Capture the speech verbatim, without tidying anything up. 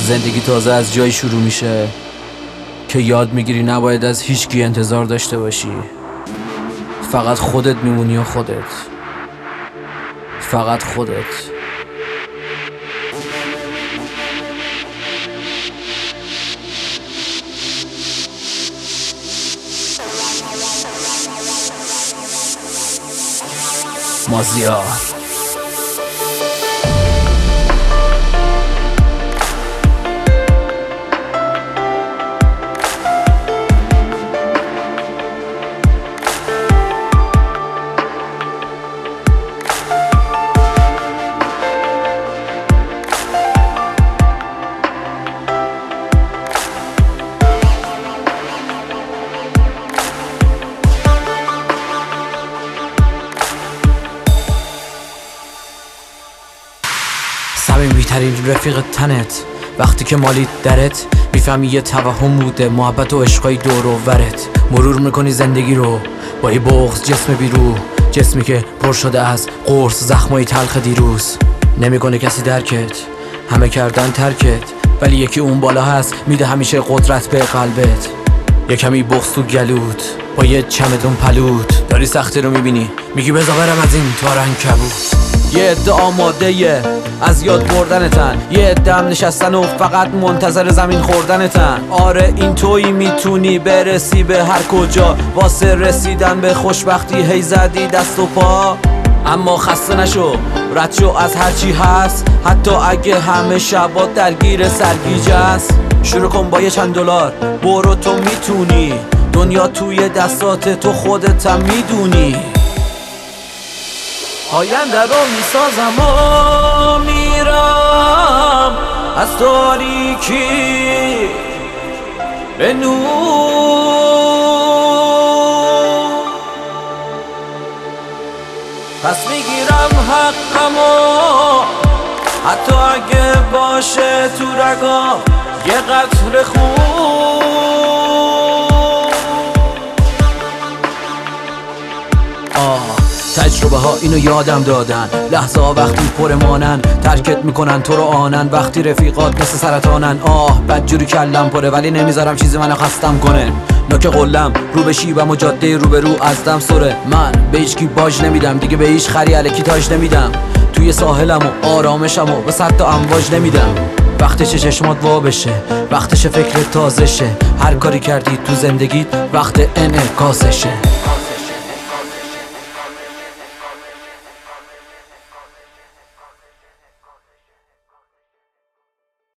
زندگی تازه از جایی شروع میشه که یاد میگیری نباید از هیچکی انتظار داشته باشی. فقط خودت میمونی و خودت، فقط خودت. مازیار صمیمی‌ترین رفیق تنت، وقتی که مالید درت میفهمی یه توهم بوده محبت و عشقای دور و ورت. مرور میکنی زندگی رو با یه بغض جسم بیرو، جسمی که پر شده از قرص زخمای تلخ دیروز. نمیکنه کسی درکت، همه کردن ترکت، ولی یکی اون بالا هست میده همیشه قدرت به قلبت. یه کمی بغض تو گلود با یه چمدون پلود، داری سختی رو میبینی میگی بزا برم از این تارن کبود. یه عده آماده یه از یاد بردنتن، یه عده هم نشستن و فقط منتظر زمین خوردنتن. آره این تویی میتونی برسی به هر کجا، واسه رسیدن به خوشبختی هی زدی دست و پا. اما خسته نشو، رد شو از هرچی هست، حتی اگه همه شبا درگیر سرگیجه است. شروع کن با یه چند دلار، برو تو میتونی، دنیا توی دستات تو خودت هم میدونی. آینده رو میسازم و میرم از تاریکی به نور. پس میگیرم حقمو حتی اگه باشه تو رگام یه قطره خون. آه تجربه ها اینو یادم دادن، لحظه ها وقتی پرمانن ترکت میکنن تو رو آنن، وقتی رفیقات مثل سرطانن. آه بدجوری کلم پره ولی نمیذارم چیزی منو خستم کنه. نوک قلم رو به شیبم و جاده رو به رو از دم سره. من به هیچکی باج نمیدم دیگه، به هیچ خری الکی تاج نمیدم. توی ساحلم و آرامشم و به صد تا امواج نمیدم. وقتش چشمات وا بشه، وقتش فکرت تازه شه، هر کاری کردی تو زندگیت وقت انعکاسشه.